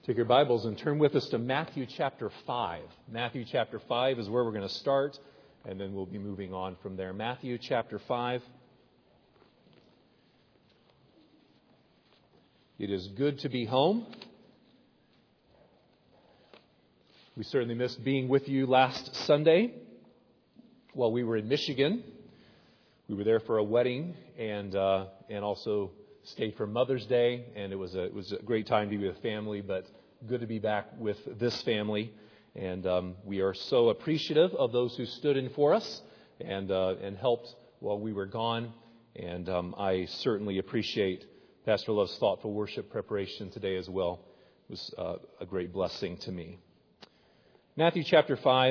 Take your Bibles and turn with us to Matthew chapter 5. Matthew chapter 5 is where we're going to start, and then we'll be moving on from there. Matthew chapter 5. It is good to be home. We certainly missed being with you last Sunday while we were in Michigan. We were there for a wedding and also stayed for Mother's Day, and it was a great time to be with family, but good to be back with this family. And we are so appreciative of those who stood in for us and helped while we were gone. And I certainly appreciate Pastor Love's thoughtful worship preparation today as well. It was a great blessing to me. Matthew chapter 5.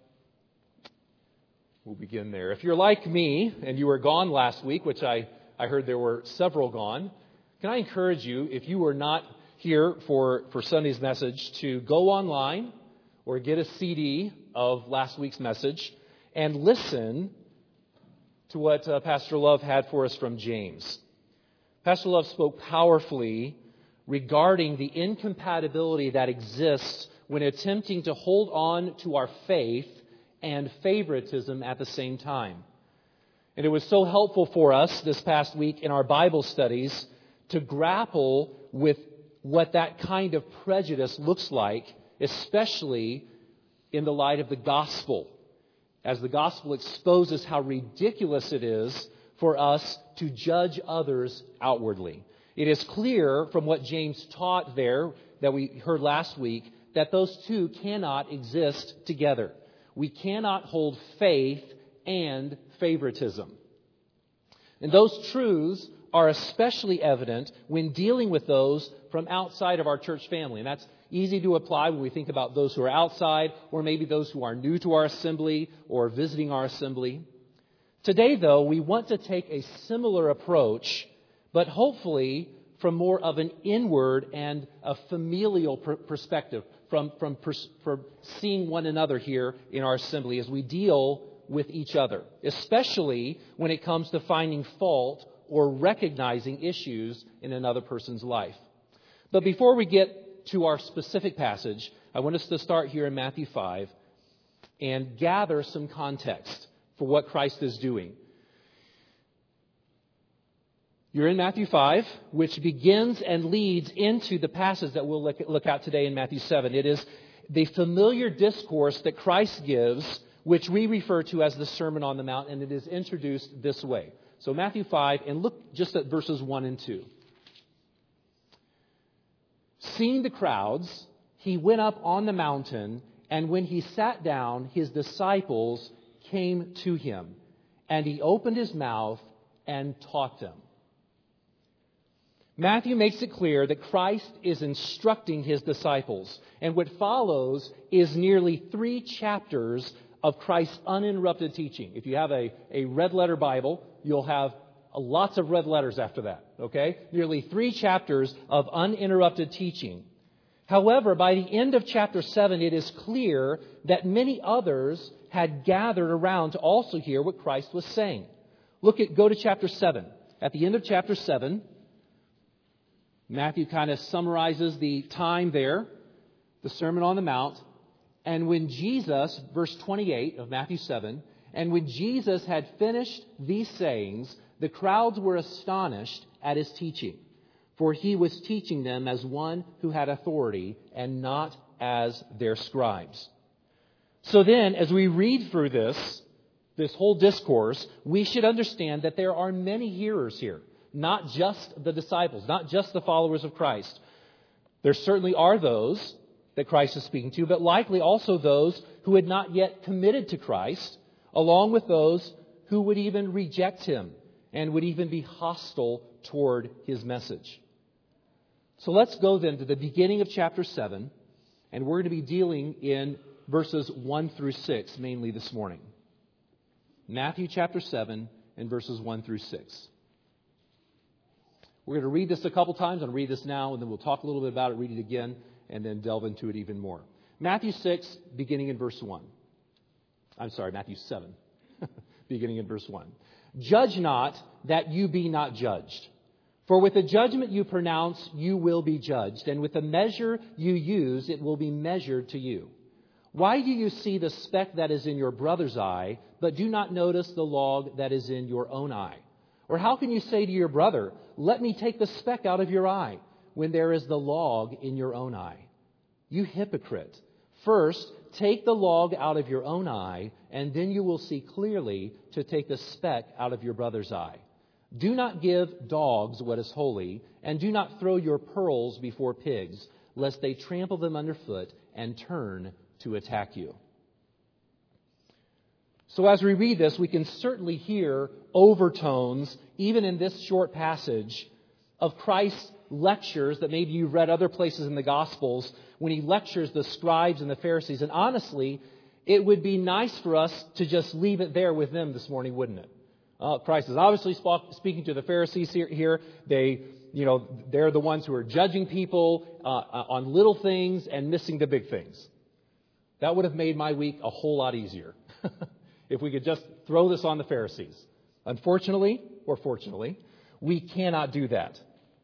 We'll begin there. If you're like me and you were gone last week, which I heard there were several gone, can I encourage you, if you were not here for Sunday's message, to go online or get a CD of last week's message and listen to what Pastor Love had for us from James. Pastor Love spoke powerfully regarding the incompatibility that exists when attempting to hold on to our faith and favoritism at the same time. And it was so helpful for us this past week in our Bible studies to grapple with what that kind of prejudice looks like, especially in the light of the gospel, as the gospel exposes how ridiculous it is for us to judge others outwardly. It is clear from what James taught there that we heard last week that those two cannot exist together. We cannot hold faith and favoritism. And those truths are especially evident when dealing with those from outside of our church family. And that's easy to apply when we think about those who are outside, or maybe those who are new to our assembly or visiting our assembly. Today, though, we want to take a similar approach, but hopefully from more of an inward and a familial perspective, from seeing one another here in our assembly as we deal with each other, especially when it comes to finding fault or recognizing issues in another person's life. But before we get to our specific passage, I want us to start here in Matthew 5 and gather some context for what Christ is doing. You're in Matthew 5, which begins and leads into the passage that we'll look at today in Matthew 7. It is the familiar discourse that Christ gives, which we refer to as the Sermon on the Mount, and it is introduced this way. So Matthew 5, and look just at verses 1 and 2. Seeing the crowds, he went up on the mountain, and when he sat down, his disciples came to him, and he opened his mouth and taught them. Matthew makes it clear that Christ is instructing his disciples, and what follows is nearly 3 chapters of Christ's uninterrupted teaching. If you have a red letter Bible, you'll have lots of red letters after that, okay? Nearly 3 chapters of uninterrupted teaching. However, by the end of chapter 7, it is clear that many others had gathered around to also hear what Christ was saying. Go to chapter 7. At the end of chapter 7, Matthew kind of summarizes the time there, the Sermon on the Mount. And when Jesus, verse 28 of Matthew 7, and when Jesus had finished these sayings, the crowds were astonished at his teaching, for he was teaching them as one who had authority and not as their scribes. So then, as we read through this whole discourse, we should understand that there are many hearers here, not just the disciples, not just the followers of Christ. There certainly are those that Christ is speaking to, but likely also those who had not yet committed to Christ, along with those who would even reject him and would even be hostile toward his message. So let's go then to the beginning of chapter 7, and we're going to be dealing in verses 1 through 6 mainly this morning. Matthew chapter 7 and verses 1 through 6. We're going to read this a couple times. I'll read this now, and then we'll talk a little bit about it, read it again, and then delve into it even more. Matthew 6, beginning in verse 1. Matthew 7, beginning in verse 1. Judge not that you be not judged. For with the judgment you pronounce, you will be judged, and with the measure you use, it will be measured to you. Why do you see the speck that is in your brother's eye, but do not notice the log that is in your own eye? Or how can you say to your brother, let me take the speck out of your eye, when there is the log in your own eye? You hypocrite! First, take the log out of your own eye, and then you will see clearly to take the speck out of your brother's eye. Do not give dogs what is holy, and do not throw your pearls before pigs, lest they trample them underfoot and turn to attack you. So as we read this, we can certainly hear overtones, even in this short passage, of Christ's lectures that maybe you've read other places in the Gospels when he lectures the scribes and the Pharisees. And honestly, it would be nice for us to just leave it there with them this morning, wouldn't it? Christ is obviously speaking to the Pharisees here. They're the ones who are judging people on little things and missing the big things. That would have made my week a whole lot easier if we could just throw this on the Pharisees. Unfortunately, or fortunately, we cannot do that.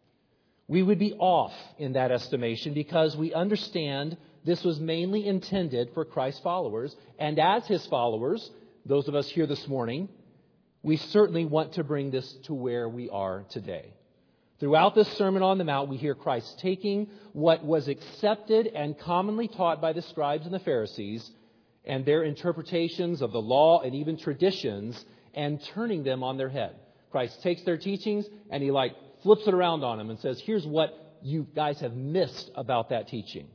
We would be off in that estimation because we understand this was mainly intended for Christ's followers. And as his followers, those of us here this morning, we certainly want to bring this to where we are today. Throughout this Sermon on the Mount, we hear Christ taking what was accepted and commonly taught by the scribes and the Pharisees and their interpretations of the law and even traditions and turning them on their head. Christ takes their teachings and he flips it around on them and says, here's what you guys have missed about that teaching.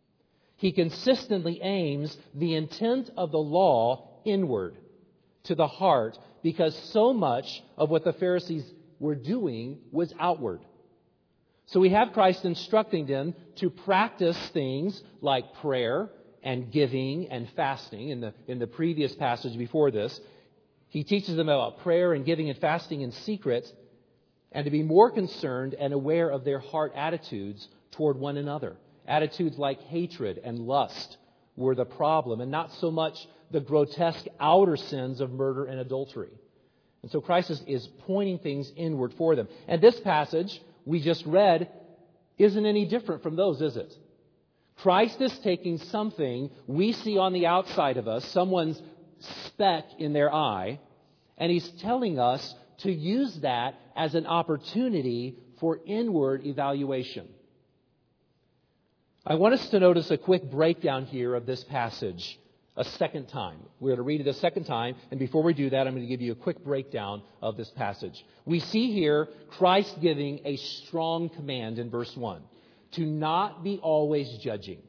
He consistently aims the intent of the law inward to the heart because so much of what the Pharisees were doing was outward. So we have Christ instructing them to practice things like prayer and giving and fasting. In the previous passage before this, he teaches them about prayer and giving and fasting in secret and to be more concerned and aware of their heart attitudes toward one another. Attitudes like hatred and lust were the problem and not so much the grotesque outer sins of murder and adultery. And so Christ is pointing things inward for them. And this passage we just read isn't any different from those, is it? Christ is taking something we see on the outside of us, someone's speck in their eye, and he's telling us to use that as an opportunity for inward evaluation. I want us to notice a quick breakdown here of this passage a second time. We're going to read it a second time, and before we do that, I'm going to give you a quick breakdown of this passage. We see here Christ giving a strong command in verse 1, to not be always judging.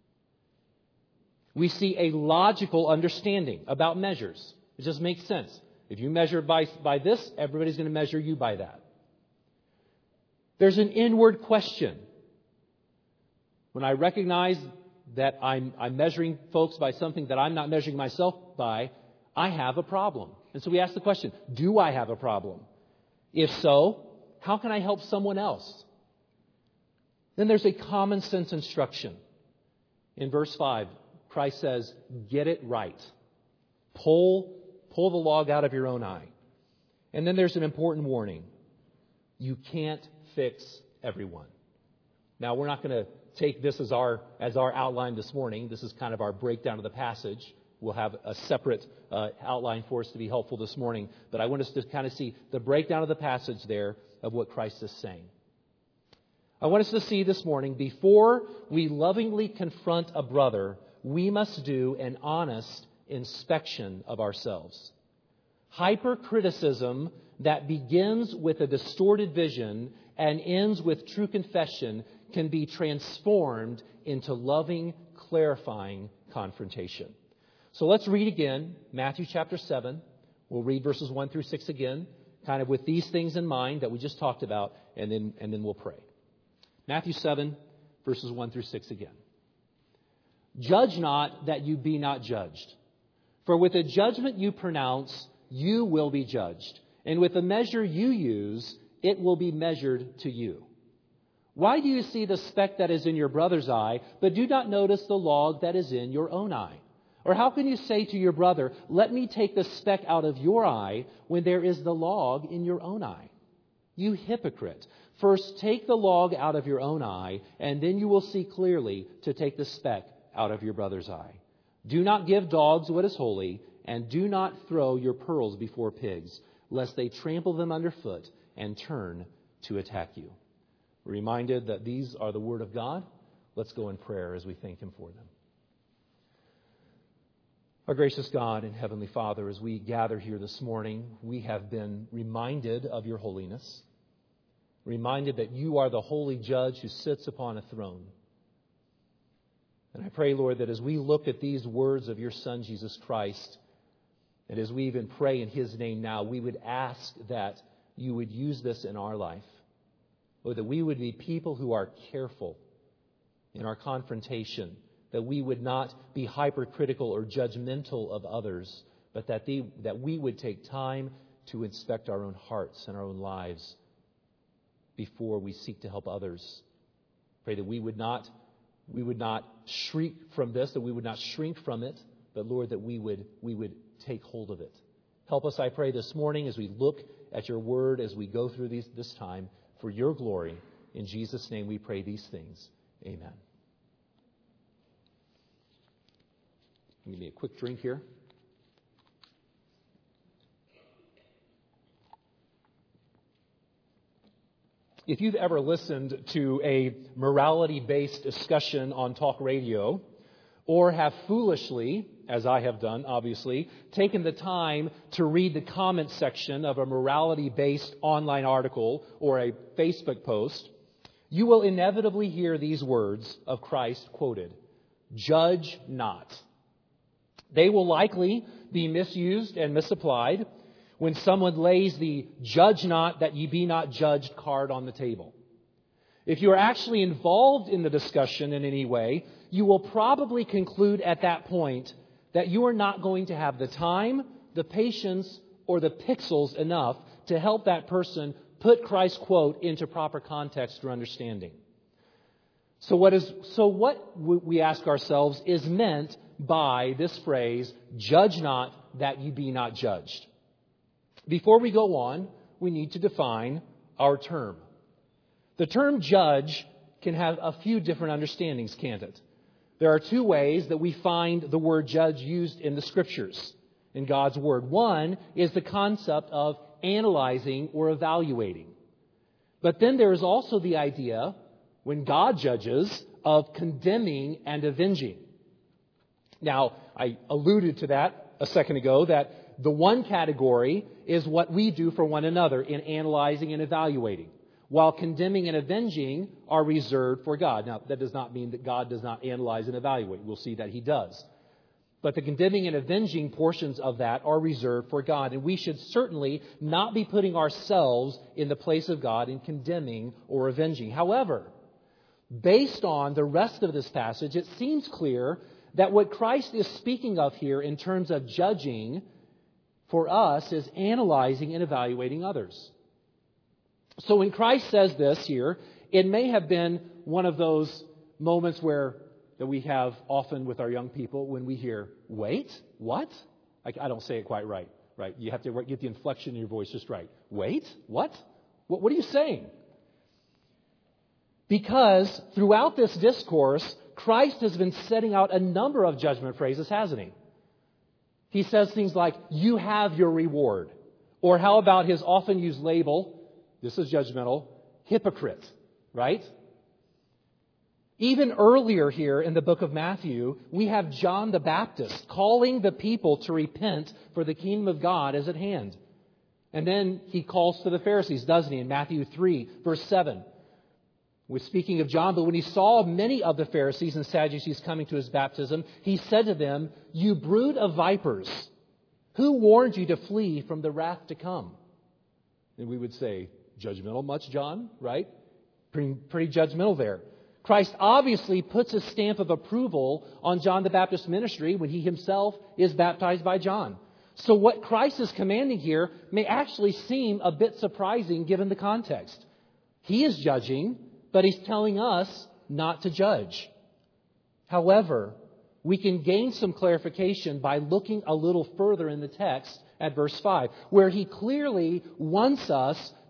We see a logical understanding about measures. It just makes sense. If you measure by this, everybody's going to measure you by that. There's an inward question. When I recognize that I'm measuring folks by something that I'm not measuring myself by, I have a problem. And so we ask the question, do I have a problem? If so, how can I help someone else? Then there's a common sense instruction. In verse 5, Christ says, get it right. Pull the log out of your own eye. And then there's an important warning. You can't fix everyone. Now, we're not going to take this as our outline this morning. This is kind of our breakdown of the passage. We'll have a separate outline for us to be helpful this morning. But I want us to kind of see the breakdown of the passage there of what Christ is saying. I want us to see this morning, before we lovingly confront a brother, we must do an honest inspection of ourselves. Hypercriticism that begins with a distorted vision and ends with true confession can be transformed into loving, clarifying confrontation. So let's read again, Matthew chapter 7. We'll read verses 1 through 6 again, kind of with these things in mind that we just talked about, and then we'll pray. Matthew 7, verses 1 through 6 again. Judge not that you be not judged. For with the judgment you pronounce, you will be judged. And with the measure you use, it will be measured to you. Why do you see the speck that is in your brother's eye, but do not notice the log that is in your own eye? Or how can you say to your brother, let me take the speck out of your eye, when there is the log in your own eye? You hypocrite! First take the log out of your own eye, and then you will see clearly to take the speck out of your brother's eye. Do not give dogs what is holy, and do not throw your pearls before pigs, lest they trample them underfoot and turn to attack you. We're reminded that these are the Word of God. Let's go in prayer as we thank Him for them. Our gracious God and Heavenly Father, as we gather here this morning, we have been reminded of your holiness, reminded that you are the holy judge who sits upon a throne. And I pray, Lord, that as we look at these words of your Son, Jesus Christ, and as we even pray in His name now, we would ask that you would use this in our life. Lord, that we would be people who are careful in our confrontation, that we would not be hypercritical or judgmental of others, but that we would take time to inspect our own hearts and our own lives before we seek to help others. Pray that we would not shrink from this, that we would not shrink from it, but Lord, that we would take hold of it. Help us, I pray, this morning as we look at your word, as we go through this time, for your glory. In Jesus' name we pray these things. Amen. Give me a quick drink here. If you've ever listened to a morality-based discussion on talk radio, or have foolishly, as I have done, obviously, taken the time to read the comment section of a morality-based online article or a Facebook post, you will inevitably hear these words of Christ quoted: "Judge not." They will likely be misused and misapplied when someone lays the "judge not that ye be not judged" card on the table. If you are actually involved in the discussion in any way, you will probably conclude at that point that you are not going to have the time, the patience, or the pixels enough to help that person put Christ's quote into proper context or understanding. So what we ask ourselves is meant by this phrase, "Judge not that ye be not judged." Before we go on, we need to define our term. The term judge can have a few different understandings, can't it? There are two ways that we find the word judge used in the Scriptures, in God's Word. One is the concept of analyzing or evaluating. But then there is also the idea, when God judges, of condemning and avenging. Now, I alluded to that a second ago, that the one category is what we do for one another in analyzing and evaluating, while condemning and avenging are reserved for God. Now, that does not mean that God does not analyze and evaluate. We'll see that He does. But the condemning and avenging portions of that are reserved for God. And we should certainly not be putting ourselves in the place of God in condemning or avenging. However, based on the rest of this passage, it seems clear that what Christ is speaking of here in terms of judging for us is analyzing and evaluating others. So when Christ says this here, it may have been one of those moments that we have often with our young people when we hear, "Wait, what?" I don't say it quite right? You have to get the inflection in your voice just right. "Wait, what? What are you saying?" Because throughout this discourse, Christ has been setting out a number of judgment phrases, hasn't He? He says things like, "You have your reward." Or how about His often used label, this is judgmental, "hypocrite," right? Even earlier here in the book of Matthew, we have John the Baptist calling the people to repent, for the kingdom of God is at hand. And then He calls to the Pharisees, doesn't He, in Matthew 3, verse 7. We're speaking of John, but when He saw many of the Pharisees and Sadducees coming to His baptism, He said to them, "You brood of vipers, who warned you to flee from the wrath to come?" And we would say, judgmental much, John, right? Pretty judgmental there. Christ obviously puts a stamp of approval on John the Baptist's ministry when He Himself is baptized by John. So what Christ is commanding here may actually seem a bit surprising given the context. He is judging, but He's telling us not to judge. However, we can gain some clarification by looking a little further in the text at verse 5, where He clearly wants us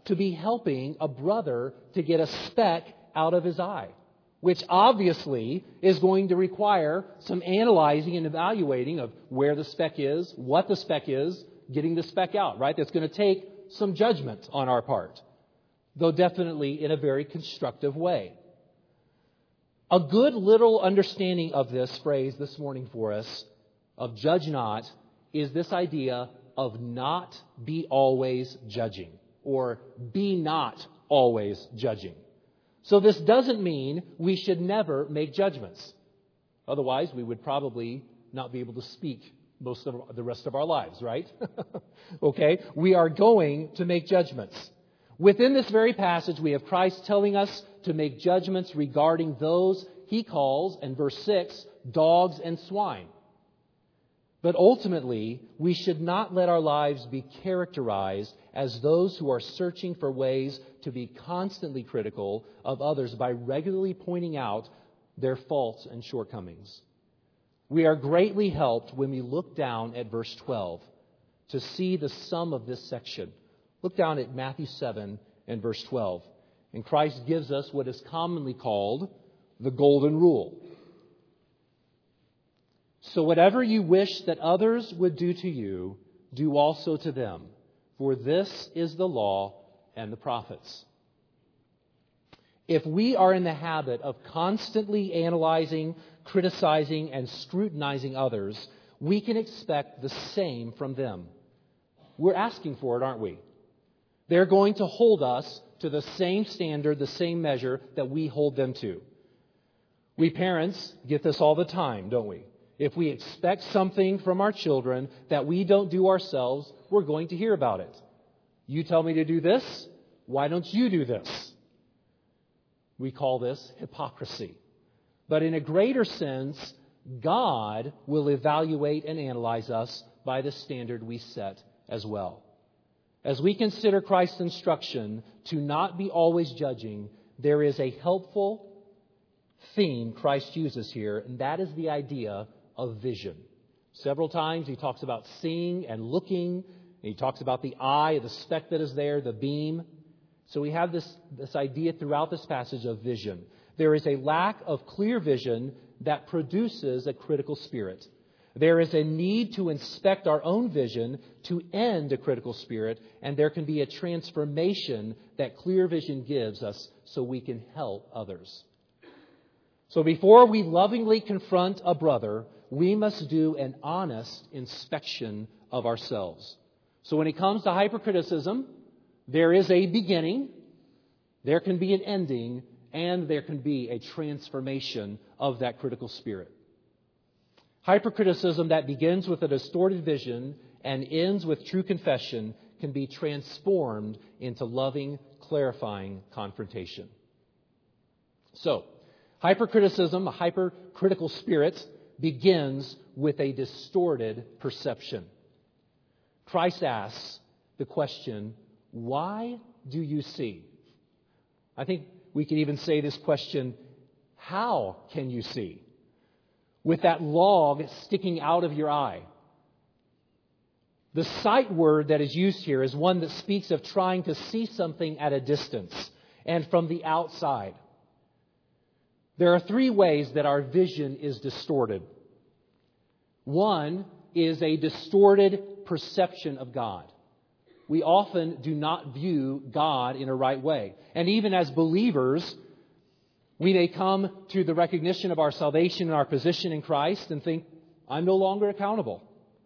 to be helping a brother to get a speck out of his eye, which obviously is going to require some analyzing and evaluating of where the speck is, what the speck is, getting the speck out, right? That's going to take some judgment on our part, though definitely in a very constructive way. A good little understanding of this phrase this morning for us, of judge not, is this idea of not be always judging, or be not always judging. So this doesn't mean we should never make judgments. Otherwise, we would probably not be able to speak most of the rest of our lives, right? Okay? We are going to make judgments. Within this very passage, we have Christ telling us to make judgments regarding those He calls, in verse 6, dogs and swine. But ultimately, we should not let our lives be characterized as those who are searching for ways to be constantly critical of others by regularly pointing out their faults and shortcomings. We are greatly helped when we look down at verse 12 to see the sum of this section. Look down at Matthew 7 and verse 12. And Christ gives us what is commonly called the golden rule. So whatever you wish that others would do to you, do also to them. For this is the law and the prophets. If we are in the habit of constantly analyzing, criticizing, and scrutinizing others, we can expect the same from them. We're asking for it, aren't we? They're going to hold us to the same standard, the same measure that we hold them to. We parents get this all the time, don't we? If we expect something from our children that we don't do ourselves, we're going to hear about it. You tell me to do this, why don't you do this? We call this hypocrisy. But in a greater sense, God will evaluate and analyze us by the standard we set as well. As we consider Christ's instruction to not be always judging, there is a helpful theme Christ uses here, and that is the idea of vision. Several times he talks about seeing and looking, and he talks about the eye, the speck that is there, the beam. So we have this idea throughout this passage of vision. There is a lack of clear vision that produces a critical spirit. There is a need to inspect our own vision to end a critical spirit, and there can be a transformation that clear vision gives us so we can help others. So before we lovingly confront a brother, we must do an honest inspection of ourselves. So when it comes to hypercriticism, there is a beginning, there can be an ending, and there can be a transformation of that critical spirit. Hypercriticism that begins with a distorted vision and ends with true confession can be transformed into loving, clarifying confrontation. So, hypercriticism, a hypercritical spirit, begins with a distorted perception. Christ asks the question, why do you see? I think we could even say this question, how can you see? With that log sticking out of your eye. The sight word that is used here is one that speaks of trying to see something at a distance and from the outside. There are three ways that our vision is distorted. One is a distorted perception of God. We often do not view God in a right way. And even as believers, we may come to the recognition of our salvation and our position in Christ and think, I'm no longer accountable.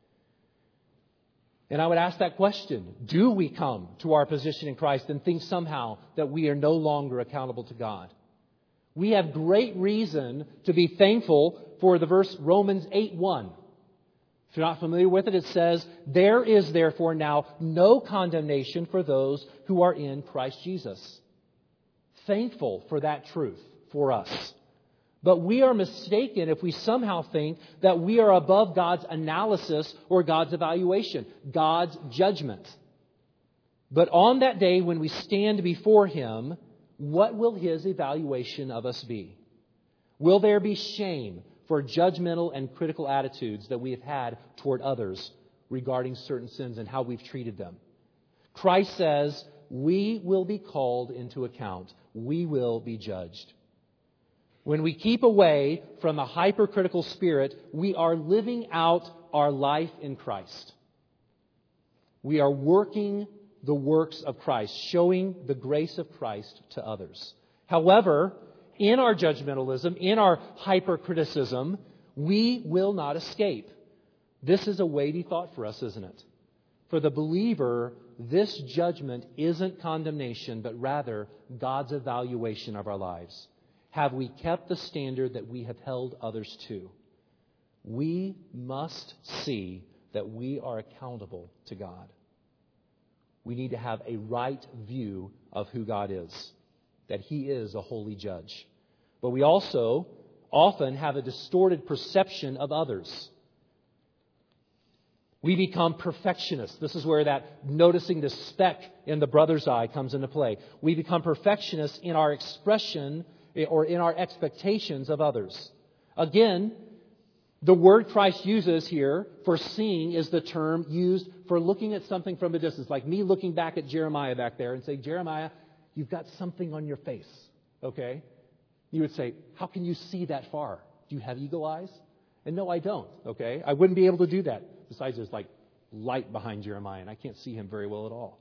And I would ask that question, do we come to our position in Christ and think somehow that we are no longer accountable to God? We have great reason to be thankful for the verse Romans 8:1. If you're not familiar with it, it says, there is therefore now no condemnation for those who are in Christ Jesus. Thankful for that truth for us. But we are mistaken if we somehow think that we are above God's analysis or God's evaluation, God's judgment. But on that day when we stand before Him, what will His evaluation of us be? Will there be shame for judgmental and critical attitudes that we have had toward others regarding certain sins and how we've treated them? Christ says, we will be called into account. We will be judged. When we keep away from a hypercritical spirit, we are living out our life in Christ. We are working the works of Christ, showing the grace of Christ to others. However, in our judgmentalism, in our hypercriticism, we will not escape. This is a weighty thought for us, isn't it? For the believer, this judgment isn't condemnation, but rather God's evaluation of our lives. Have we kept the standard that we have held others to? We must see that we are accountable to God. We need to have a right view of who God is, that He is a holy judge. But we also often have a distorted perception of others. We become perfectionists. This is where that noticing the speck in the brother's eye comes into play. We become perfectionists in our expression or in our expectations of others. Again, the word Christ uses here for seeing is the term used for looking at something from a distance. Like me looking back at Jeremiah back there and saying, Jeremiah, you've got something on your face. Okay? You would say, how can you see that far? Do you have eagle eyes? And no, I don't. Okay? I wouldn't be able to do that. Besides, there's like light behind Jeremiah, and I can't see him very well at all.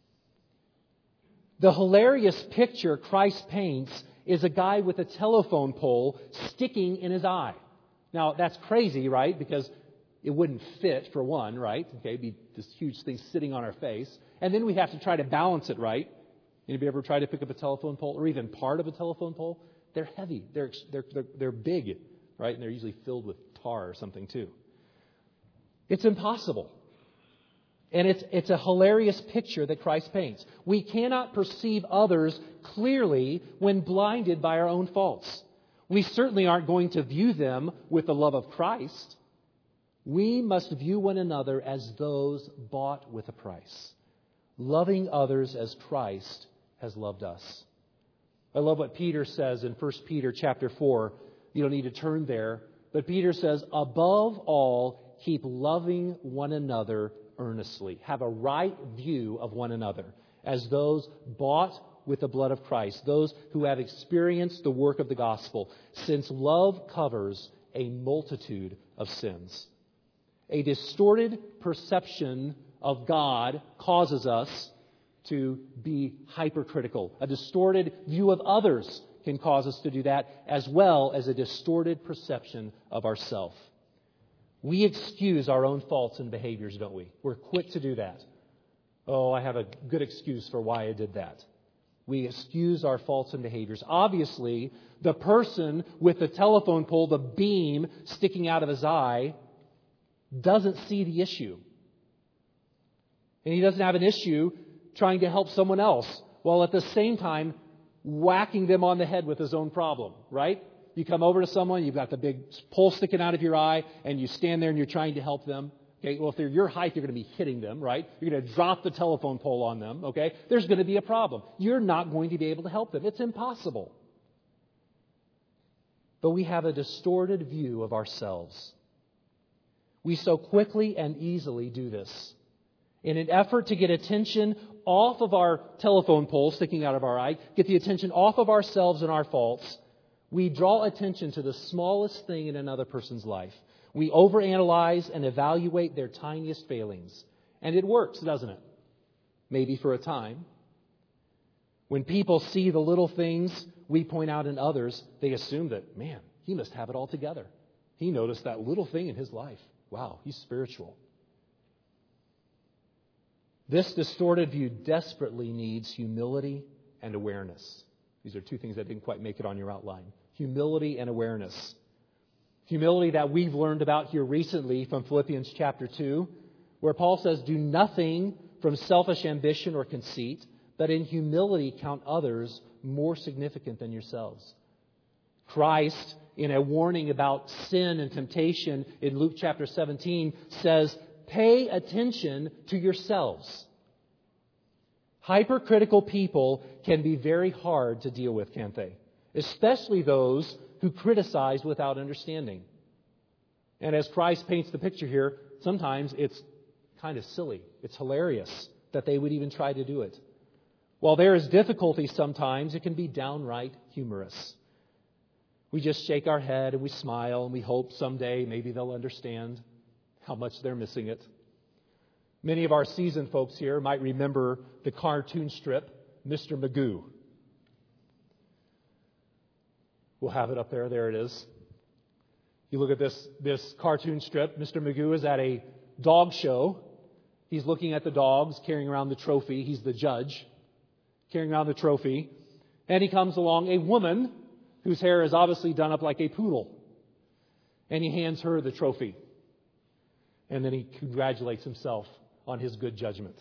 The hilarious picture Christ paints is a guy with a telephone pole sticking in his eye. Now, that's crazy, right? Because it wouldn't fit, for one, right? Okay, it'd be this huge thing sitting on our face. And then we have to try to balance it, right? Anybody ever try to pick up a telephone pole or even part of a telephone pole? They're heavy. They're big, right? And they're usually filled with tar or something, too. It's impossible. And it's a hilarious picture that Christ paints. We cannot perceive others clearly when blinded by our own faults. We certainly aren't going to view them with the love of Christ. We must view one another as those bought with a price, loving others as Christ has loved us. I love what Peter says in 1 Peter chapter 4. You don't need to turn there. But Peter says, above all, keep loving one another earnestly. Have a right view of one another as those bought with the blood of Christ, those who have experienced the work of the gospel, since love covers a multitude of sins. A distorted perception of God causes us to be hypercritical. A distorted view of others can cause us to do that, as well as a distorted perception of ourself. We excuse our own faults and behaviors, don't we? We're quick to do that. Oh, I have a good excuse for why I did that. We excuse our faults and behaviors. Obviously, the person with the telephone pole, the beam sticking out of his eye, doesn't see the issue. And he doesn't have an issue trying to help someone else, while at the same time whacking them on the head with his own problem, right? You come over to someone, you've got the big pole sticking out of your eye, and you stand there and you're trying to help them. Okay, well, if they're your height, you're going to be hitting them, right? You're going to drop the telephone pole on them, okay? There's going to be a problem. You're not going to be able to help them. It's impossible. But we have a distorted view of ourselves. We so quickly and easily do this. In an effort to get attention off of our telephone pole sticking out of our eye, get the attention off of ourselves and our faults, we draw attention to the smallest thing in another person's life. We overanalyze and evaluate their tiniest failings. And it works, doesn't it? Maybe for a time. When people see the little things we point out in others, they assume that, man, he must have it all together. He noticed that little thing in his life. Wow, he's spiritual. This distorted view desperately needs humility and awareness. These are two things that didn't quite make it on your outline. Humility and awareness. Humility that we've learned about here recently from Philippians chapter 2, where Paul says, do nothing from selfish ambition or conceit, but in humility count others more significant than yourselves. Christ, in a warning about sin and temptation in Luke chapter 17, says, pay attention to yourselves. Hypercritical people can be very hard to deal with, can't they? Especially those who criticize without understanding. And as Christ paints the picture here, sometimes it's kind of silly. It's hilarious that they would even try to do it. While there is difficulty sometimes, it can be downright humorous. We just shake our head and we smile and we hope someday maybe they'll understand how much they're missing it. Many of our seasoned folks here might remember the cartoon strip, Mr. Magoo. We'll have it up there. There it is. You look at this cartoon strip. Mr. Magoo is at a dog show. He's looking at the dogs, carrying around the trophy. He's the judge, carrying around the trophy. And he comes along a woman whose hair is obviously done up like a poodle. And he hands her the trophy. And then he congratulates himself on his good judgment.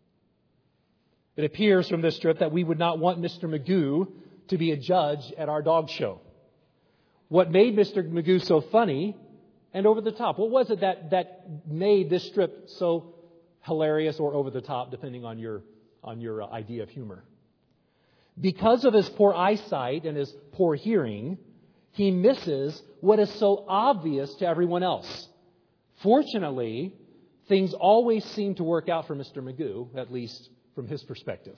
It appears from this strip that we would not want Mr. Magoo to be a judge at our dog show. What made Mr. Magoo so funny and over the top? What was it that made this strip so hilarious or over the top, depending on your idea of humor? Because of his poor eyesight and his poor hearing, he misses what is so obvious to everyone else. Fortunately, things always seem to work out for Mr. Magoo, at least from his perspective.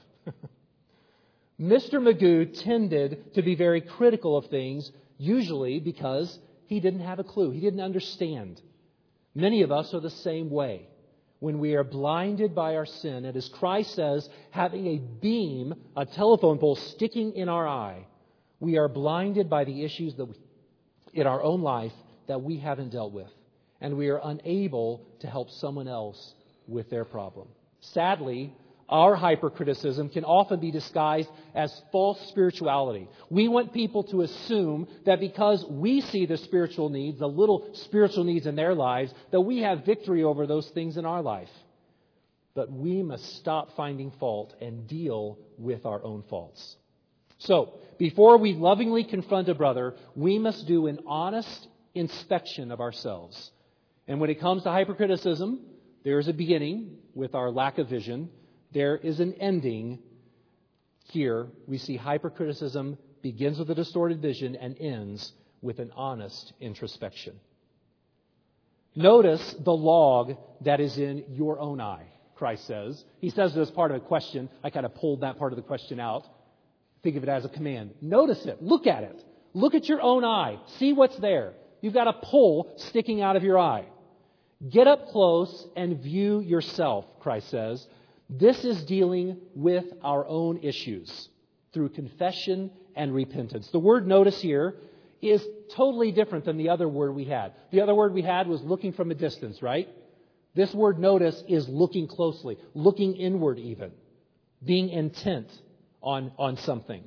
Mr. Magoo tended to be very critical of things, usually because he didn't have a clue. He didn't understand. Many of us are the same way. When we are blinded by our sin, and as Christ says, having a beam, a telephone pole sticking in our eye, we are blinded by the issues in our own life that we haven't dealt with. And we are unable to help someone else with their problem. Sadly, our hypercriticism can often be disguised as false spirituality. We want people to assume that because we see the spiritual needs, the little spiritual needs in their lives, that we have victory over those things in our life. But we must stop finding fault and deal with our own faults. So, before we lovingly confront a brother, we must do an honest inspection of ourselves. And when it comes to hypercriticism, there is a beginning with our lack of vision. There is an ending. Here, we see hypercriticism begins with a distorted vision and ends with an honest introspection. Notice the log that is in your own eye, Christ says. He says it as part of a question. I kind of pulled that part of the question out. Think of it as a command. Notice it. Look at it. Look at your own eye. See what's there. You've got a pole sticking out of your eye. Get up close and view yourself, Christ says. This is dealing with our own issues through confession and repentance. The word notice here is totally different than the other word we had. The other word we had was looking from a distance, right? This word notice is looking closely, looking inward even, being intent on something.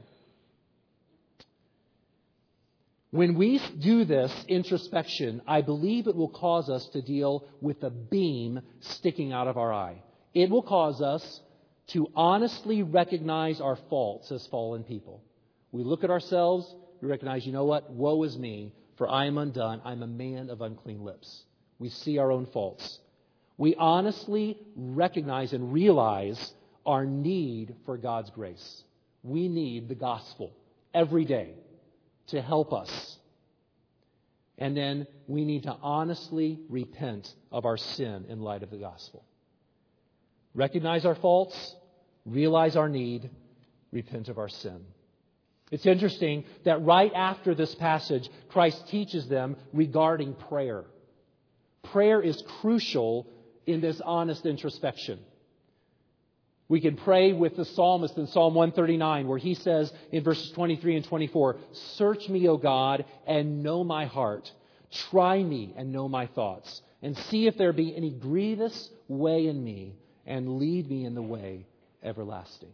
When we do this introspection, I believe it will cause us to deal with the beam sticking out of our eye. It will cause us to honestly recognize our faults as fallen people. We look at ourselves, we recognize, you know what? Woe is me, for I am undone. I'm a man of unclean lips. We see our own faults. We honestly recognize and realize our need for God's grace. We need the gospel every day to help us. And then we need to honestly repent of our sin in light of the gospel. Recognize our faults, realize our need, repent of our sin. It's interesting that right after this passage, Christ teaches them regarding prayer. Prayer is crucial in this honest introspection. We can pray with the psalmist in Psalm 139, where he says in verses 23 and 24, "Search me, O God, and know my heart. Try me and know my thoughts, and see if there be any grievous way in me, and lead me in the way everlasting."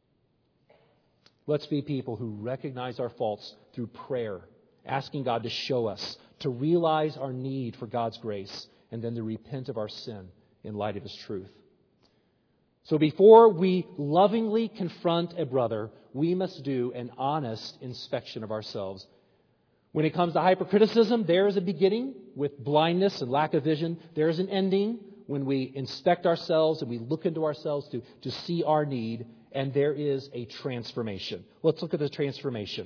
Let's be people who recognize our faults through prayer, asking God to show us, to realize our need for God's grace, and then to repent of our sin in light of His truth. So before we lovingly confront a brother, we must do an honest inspection of ourselves. When it comes to hypercriticism, there is a beginning with blindness and lack of vision. There is an ending when we inspect ourselves and we look into ourselves to see our need. And there is a transformation. Let's look at the transformation.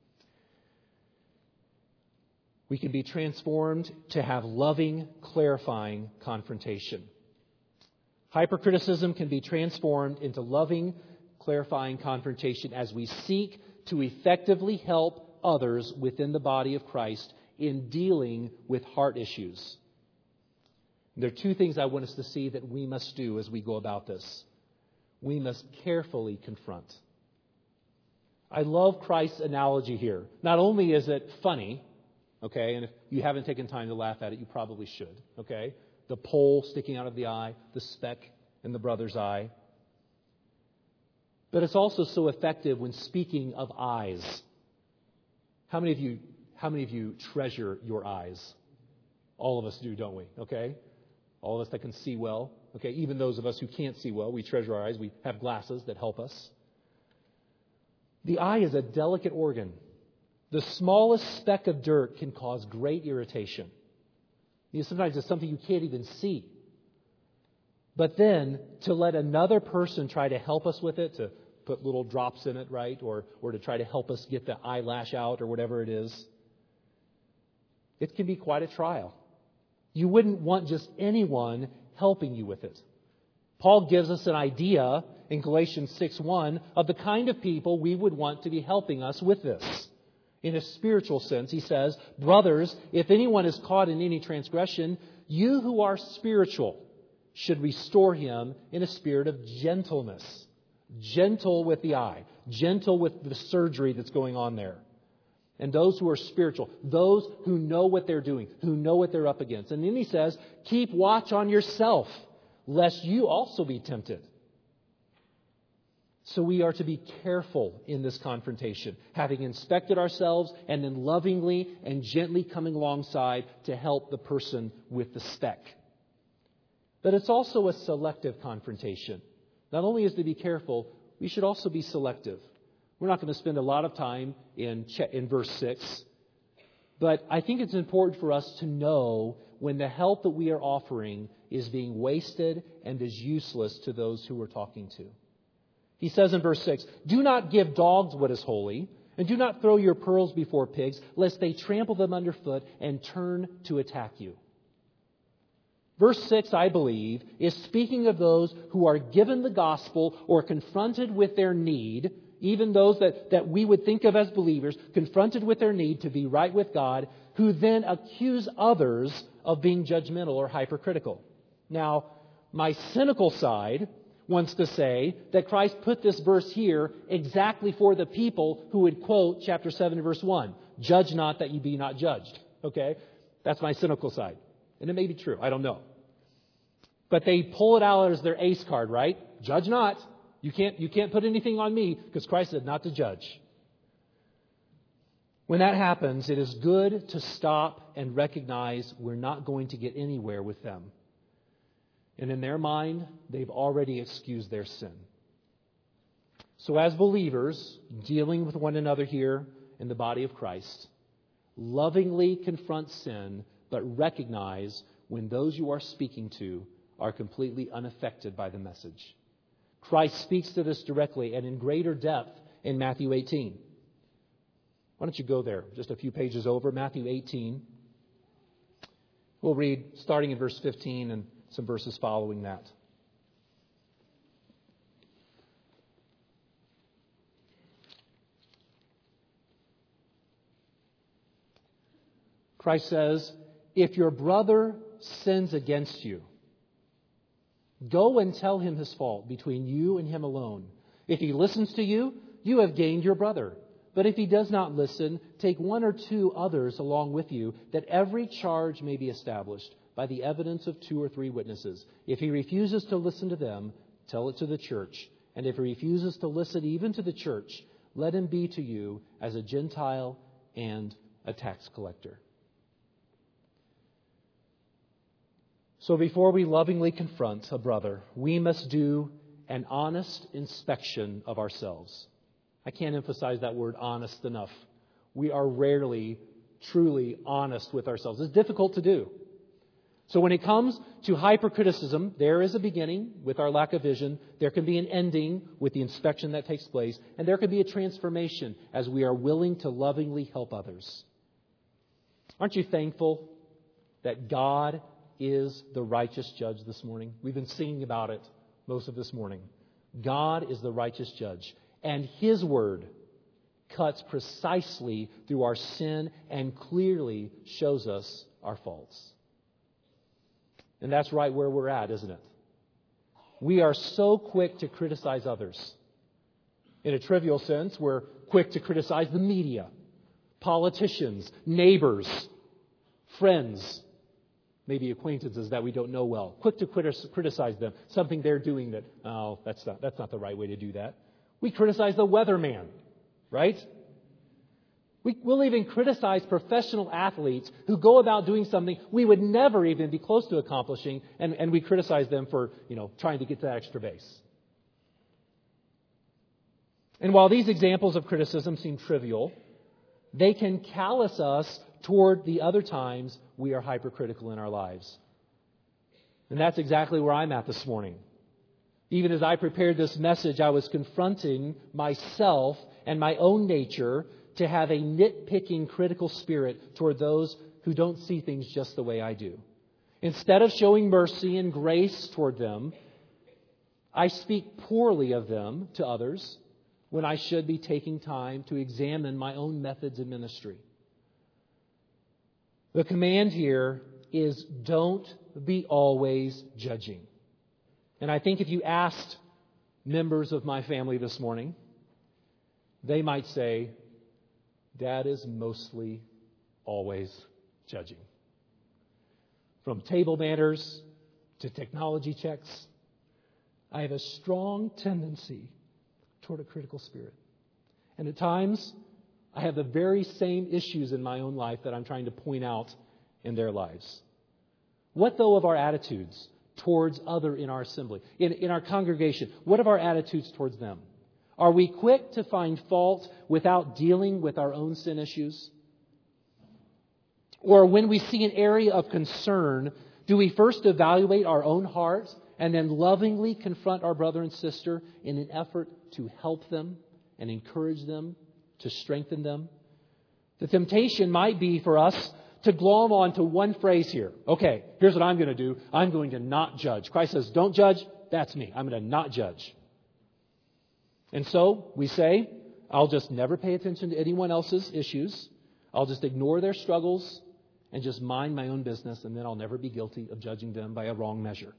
We can be transformed to have loving, clarifying confrontation. Hypercriticism can be transformed into loving, clarifying confrontation as we seek to effectively help others within the body of Christ in dealing with heart issues. There are two things I want us to see that we must do as we go about this. We must carefully confront. I love Christ's analogy here. Not only is it funny, okay, and if you haven't taken time to laugh at it, you probably should, okay? The pole sticking out of the eye, the speck in the brother's eye. But it's also so effective when speaking of eyes. How many of you treasure your eyes? All of us do, don't we? Okay? All of us that can see well. Okay, even those of us who can't see well, we treasure our eyes. We have glasses that help us. The eye is a delicate organ. The smallest speck of dirt can cause great irritation. Sometimes it's something you can't even see. But then to let another person try to help us with it, to put little drops in it, right? Or to try to help us get the eyelash out or whatever it is, it can be quite a trial. You wouldn't want just anyone helping you with it. Paul gives us an idea in Galatians 6:1 of the kind of people we would want to be helping us with this. In a spiritual sense, he says, brothers, if anyone is caught in any transgression, you who are spiritual should restore him in a spirit of gentleness. Gentle with the eye. Gentle with the surgery that's going on there. And those who are spiritual, those who know what they're doing, who know what they're up against. And then he says, keep watch on yourself, lest you also be tempted. So we are to be careful in this confrontation, having inspected ourselves and then lovingly and gently coming alongside to help the person with the speck. But it's also a selective confrontation. Not only is to be careful, we should also be selective. We're not going to spend a lot of time in verse 6, but I think it's important for us to know when the help that we are offering is being wasted and is useless to those who we're talking to. He says in verse 6, do not give dogs what is holy, and do not throw your pearls before pigs, lest they trample them underfoot and turn to attack you. Verse 6, I believe, is speaking of those who are given the gospel or confronted with their need, even those that we would think of as believers, confronted with their need to be right with God, who then accuse others of being judgmental or hypercritical. Now, my cynical side wants to say that Christ put this verse here exactly for the people who would quote chapter 7 verse 1. Judge not that ye be not judged. Okay? That's my cynical side. And it may be true. I don't know. But they pull it out as their ace card, right? Judge not. You can't put anything on me because Christ said not to judge. When that happens, it is good to stop and recognize we're not going to get anywhere with them. And in their mind, they've already excused their sin. So as believers, dealing with one another here in the body of Christ, lovingly confront sin, but recognize when those you are speaking to are completely unaffected by the message. Christ speaks to this directly and in greater depth in Matthew 18. Why don't you go there, just a few pages over, Matthew 18. We'll read starting in verse 15 and some verses following that. Christ says, if your brother sins against you, go and tell him his fault between you and him alone. If he listens to you, you have gained your brother. But if he does not listen, take one or two others along with you, that every charge may be established by the evidence of 2 or 3 witnesses. If he refuses to listen to them, tell it to the church. And if he refuses to listen even to the church, let him be to you as a Gentile and a tax collector. So before we lovingly confront a brother, we must do an honest inspection of ourselves. I can't emphasize that word honest enough. We are rarely truly honest with ourselves. It's difficult to do. So when it comes to hypercriticism, there is a beginning with our lack of vision. There can be an ending with the inspection that takes place. And there can be a transformation as we are willing to lovingly help others. Aren't you thankful that God is the righteous judge this morning? We've been singing about it most of this morning. God is the righteous judge, and His word cuts precisely through our sin and clearly shows us our faults. And that's right where we're at, isn't it? We are so quick to criticize others. In a trivial sense, we're quick to criticize the media, politicians, neighbors, friends, maybe acquaintances that we don't know well. Quick to criticize them, something they're doing that, oh, that's not the right way to do that. We criticize the weatherman, right? We'll even criticize professional athletes who go about doing something we would never even be close to accomplishing, and we criticize them for, trying to get to that extra base. And while these examples of criticism seem trivial, they can callous us toward the other times we are hypercritical in our lives. And that's exactly where I'm at this morning. Even as I prepared this message, I was confronting myself and my own nature to have a nitpicking, critical spirit toward those who don't see things just the way I do. Instead of showing mercy and grace toward them, I speak poorly of them to others when I should be taking time to examine my own methods of ministry. The command here is don't be always judging. And I think if you asked members of my family this morning, they might say, Dad is mostly always judging. From table manners to technology checks, I have a strong tendency toward a critical spirit. And at times, I have the very same issues in my own life that I'm trying to point out in their lives. What, though, of our attitudes towards other in our assembly, in our congregation? What of our attitudes towards them? Are we quick to find fault without dealing with our own sin issues? Or when we see an area of concern, do we first evaluate our own hearts and then lovingly confront our brother and sister in an effort to help them and encourage them, to strengthen them? The temptation might be for us to glom on to one phrase here. Okay, here's what I'm going to do. I'm going to not judge. Christ says, don't judge. That's me. I'm going to not judge. And so we say, I'll just never pay attention to anyone else's issues. I'll just ignore their struggles and just mind my own business, and then I'll never be guilty of judging them by a wrong measure.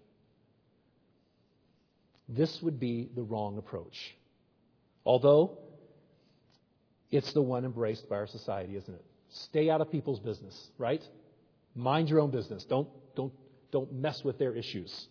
This would be the wrong approach. Although it's the one embraced by our society, isn't it? Stay out of people's business, right? Mind your own business. Don't mess with their issues.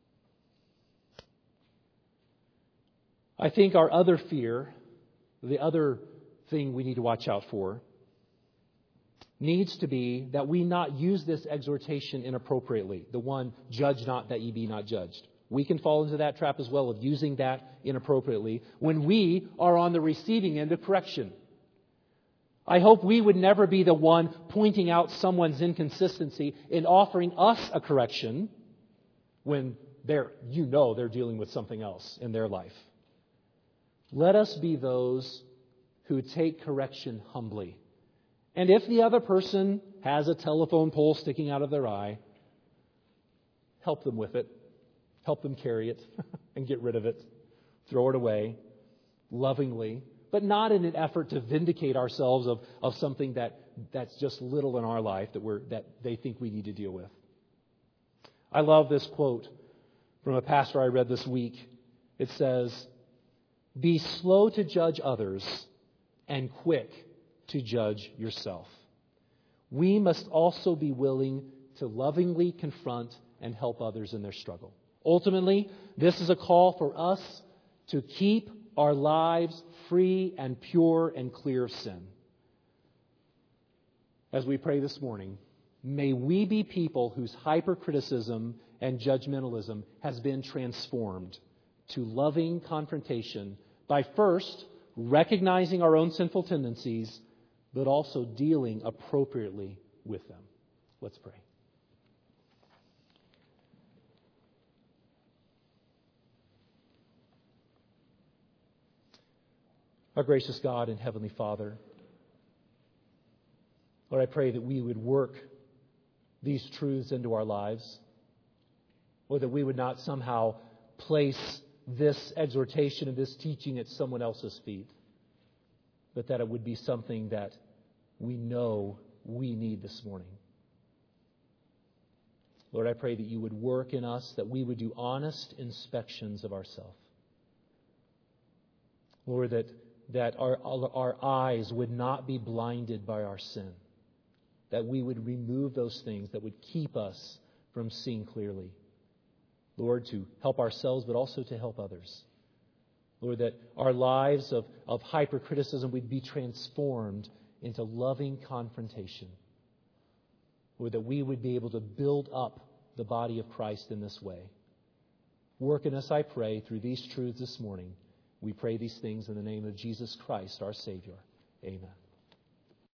I think our other fear, the other thing we need to watch out for, needs to be that we not use this exhortation inappropriately. The one, judge not that ye be not judged. We can fall into that trap as well of using that inappropriately when we are on the receiving end of correction. I hope we would never be the one pointing out someone's inconsistency in offering us a correction when they're dealing with something else in their life. Let us be those who take correction humbly. And if the other person has a telephone pole sticking out of their eye, help them with it. Help them carry it and get rid of it. Throw it away lovingly, but not in an effort to vindicate ourselves of something that's just little in our life that they think we need to deal with. I love this quote from a pastor I read this week. It says, "Be slow to judge others and quick to judge yourself." We must also be willing to lovingly confront and help others in their struggle. Ultimately, this is a call for us to keep our lives free and pure and clear of sin. As we pray this morning, may we be people whose hypercriticism and judgmentalism has been transformed to loving confrontation by first recognizing our own sinful tendencies, but also dealing appropriately with them. Let's pray. Our gracious God and Heavenly Father, Lord, I pray that we would work these truths into our lives, or that we would not somehow place this exhortation and this teaching at someone else's feet, but that it would be something that we know we need this morning. Lord, I pray that you would work in us, that we would do honest inspections of ourselves. Lord, that our eyes would not be blinded by our sin, that we would remove those things that would keep us from seeing clearly. Lord, to help ourselves, but also to help others. Lord, that our lives of hypercriticism would be transformed into loving confrontation. Lord, that we would be able to build up the body of Christ in this way. Work in us, I pray, through these truths this morning. We pray these things in the name of Jesus Christ, our Savior. Amen.